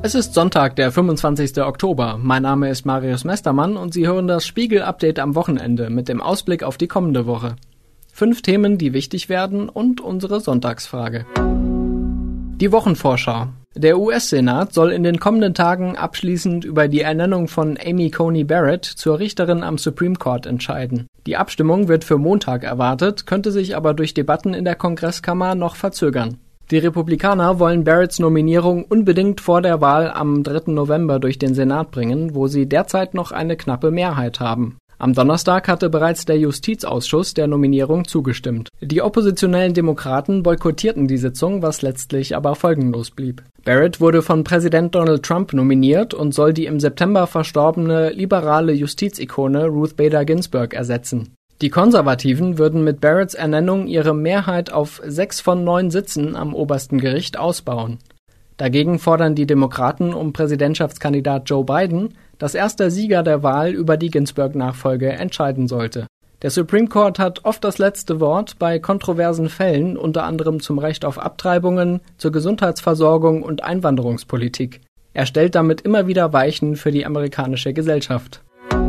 Es ist Sonntag, der 25. Oktober. Mein Name ist Marius Mestermann und Sie hören das Spiegel-Update am Wochenende mit dem Ausblick auf die kommende Woche. 5 Themen, die wichtig werden und unsere Sonntagsfrage. Die Wochenvorschau. Der US-Senat soll in den kommenden Tagen abschließend über die Ernennung von Amy Coney Barrett zur Richterin am Supreme Court entscheiden. Die Abstimmung wird für Montag erwartet, könnte sich aber durch Debatten in der Kongresskammer noch verzögern. Die Republikaner wollen Barretts Nominierung unbedingt vor der Wahl am 3. November durch den Senat bringen, wo sie derzeit noch eine knappe Mehrheit haben. Am Donnerstag hatte bereits der Justizausschuss der Nominierung zugestimmt. Die oppositionellen Demokraten boykottierten die Sitzung, was letztlich aber folgenlos blieb. Barrett wurde von Präsident Donald Trump nominiert und soll die im September verstorbene liberale Justizikone Ruth Bader Ginsburg ersetzen. Die Konservativen würden mit Barretts Ernennung ihre Mehrheit auf 6 von 9 Sitzen am obersten Gericht ausbauen. Dagegen fordern die Demokraten um Präsidentschaftskandidat Joe Biden, dass erst der Sieger der Wahl über die Ginsburg-Nachfolge entscheiden sollte. Der Supreme Court hat oft das letzte Wort bei kontroversen Fällen, unter anderem zum Recht auf Abtreibungen, zur Gesundheitsversorgung und Einwanderungspolitik. Er stellt damit immer wieder Weichen für die amerikanische Gesellschaft.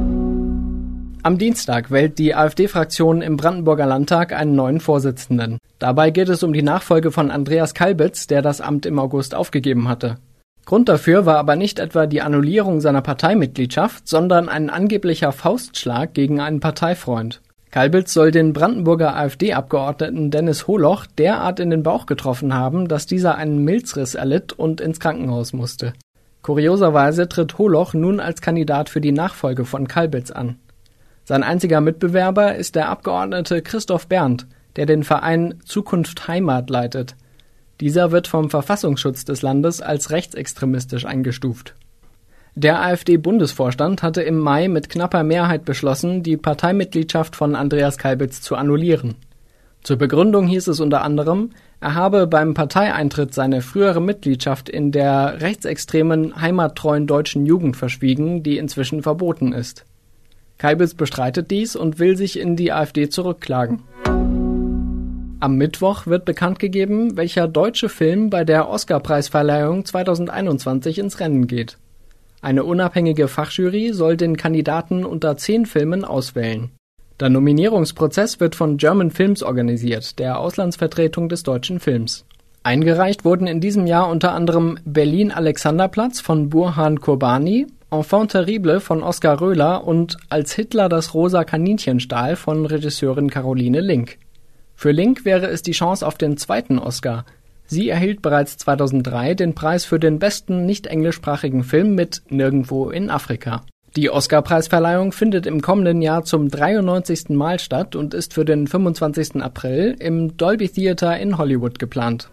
Am Dienstag wählt die AfD-Fraktion im Brandenburger Landtag einen neuen Vorsitzenden. Dabei geht es um die Nachfolge von Andreas Kalbitz, der das Amt im August aufgegeben hatte. Grund dafür war aber nicht etwa die Annullierung seiner Parteimitgliedschaft, sondern ein angeblicher Faustschlag gegen einen Parteifreund. Kalbitz soll den Brandenburger AfD-Abgeordneten Dennis Holoch derart in den Bauch getroffen haben, dass dieser einen Milzriss erlitt und ins Krankenhaus musste. Kurioserweise tritt Holoch nun als Kandidat für die Nachfolge von Kalbitz an. Sein einziger Mitbewerber ist der Abgeordnete Christoph Berndt, der den Verein Zukunft Heimat leitet. Dieser wird vom Verfassungsschutz des Landes als rechtsextremistisch eingestuft. Der AfD-Bundesvorstand hatte im Mai mit knapper Mehrheit beschlossen, die Parteimitgliedschaft von Andreas Kalbitz zu annullieren. Zur Begründung hieß es unter anderem, er habe beim Parteieintritt seine frühere Mitgliedschaft in der rechtsextremen heimattreuen deutschen Jugend verschwiegen, die inzwischen verboten ist. Kalbitz bestreitet dies und will sich in die AfD zurückklagen. Am Mittwoch wird bekannt gegeben, welcher deutsche Film bei der Oscar-Preisverleihung 2021 ins Rennen geht. Eine unabhängige Fachjury soll den Kandidaten unter 10 Filmen auswählen. Der Nominierungsprozess wird von German Films organisiert, der Auslandsvertretung des deutschen Films. Eingereicht wurden in diesem Jahr unter anderem Berlin-Alexanderplatz von Burhan Kurbani, Enfant terrible von Oskar Röhler und Als Hitler das rosa Kaninchen stahl von Regisseurin Caroline Link. Für Link wäre es die Chance auf den 2. Oscar. Sie erhielt bereits 2003 den Preis für den besten nicht-englischsprachigen Film mit Nirgendwo in Afrika. Die Oscar-Preisverleihung findet im kommenden Jahr zum 93. Mal statt und ist für den 25. April im Dolby Theater in Hollywood geplant.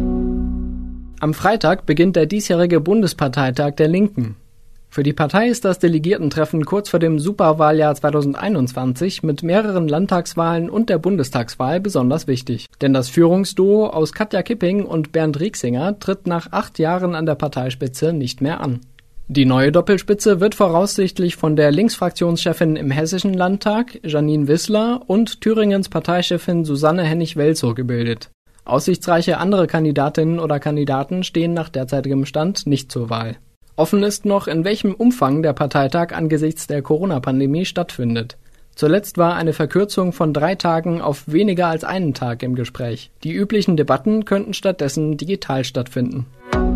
Am Freitag beginnt der diesjährige Bundesparteitag der Linken. Für die Partei ist das Delegiertentreffen kurz vor dem Superwahljahr 2021 mit mehreren Landtagswahlen und der Bundestagswahl besonders wichtig. Denn das Führungsduo aus Katja Kipping und Bernd Rieksinger tritt nach 8 Jahren an der Parteispitze nicht mehr an. Die neue Doppelspitze wird voraussichtlich von der Linksfraktionschefin im Hessischen Landtag, Janine Wissler, und Thüringens Parteichefin Susanne Hennig-Welzow gebildet. Aussichtsreiche andere Kandidatinnen oder Kandidaten stehen nach derzeitigem Stand nicht zur Wahl. Offen ist noch, in welchem Umfang der Parteitag angesichts der Corona-Pandemie stattfindet. Zuletzt war eine Verkürzung von 3 Tagen auf weniger als einen Tag im Gespräch. Die üblichen Debatten könnten stattdessen digital stattfinden.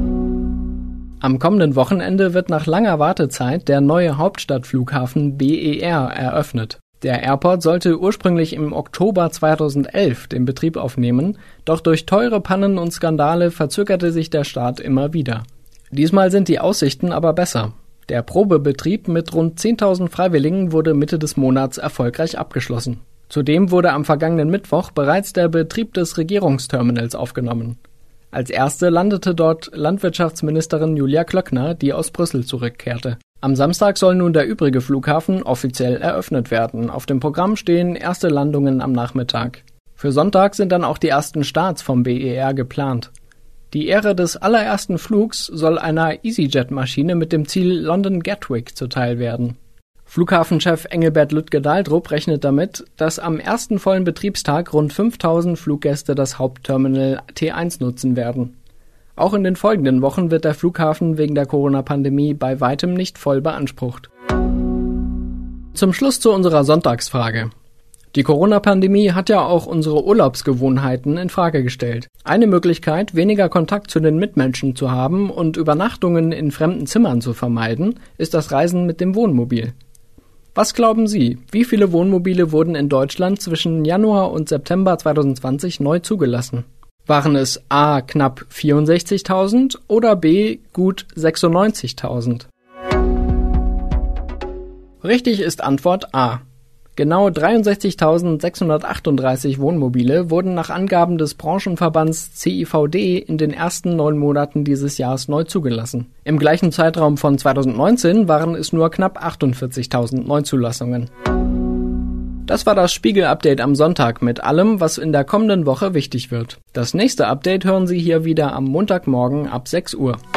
Am kommenden Wochenende wird nach langer Wartezeit der neue Hauptstadtflughafen BER eröffnet. Der Airport sollte ursprünglich im Oktober 2011 den Betrieb aufnehmen, doch durch teure Pannen und Skandale verzögerte sich der Start immer wieder. Diesmal sind die Aussichten aber besser. Der Probebetrieb mit rund 10.000 Freiwilligen wurde Mitte des Monats erfolgreich abgeschlossen. Zudem wurde am vergangenen Mittwoch bereits der Betrieb des Regierungsterminals aufgenommen. Als erste landete dort Landwirtschaftsministerin Julia Klöckner, die aus Brüssel zurückkehrte. Am Samstag soll nun der übrige Flughafen offiziell eröffnet werden. Auf dem Programm stehen erste Landungen am Nachmittag. Für Sonntag sind dann auch die ersten Starts vom BER geplant. Die Ehre des allerersten Flugs soll einer EasyJet-Maschine mit dem Ziel London Gatwick zuteil werden. Flughafenchef Engelbert Lütke-Daldrup rechnet damit, dass am ersten vollen Betriebstag rund 5.000 Fluggäste das Hauptterminal T1 nutzen werden. Auch in den folgenden Wochen wird der Flughafen wegen der Corona-Pandemie bei weitem nicht voll beansprucht. Zum Schluss zu unserer Sonntagsfrage. Die Corona-Pandemie hat ja auch unsere Urlaubsgewohnheiten in Frage gestellt. Eine Möglichkeit, weniger Kontakt zu den Mitmenschen zu haben und Übernachtungen in fremden Zimmern zu vermeiden, ist das Reisen mit dem Wohnmobil. Was glauben Sie, wie viele Wohnmobile wurden in Deutschland zwischen Januar und September 2020 neu zugelassen? Waren es A. knapp 64.000 oder B. gut 96.000? Richtig ist Antwort A. Genau 63.638 Wohnmobile wurden nach Angaben des Branchenverbands CIVD in den ersten 9 Monaten dieses Jahres neu zugelassen. Im gleichen Zeitraum von 2019 waren es nur knapp 48.000 Neuzulassungen. Das war das Spiegel-Update am Sonntag mit allem, was in der kommenden Woche wichtig wird. Das nächste Update hören Sie hier wieder am Montagmorgen ab 6 Uhr.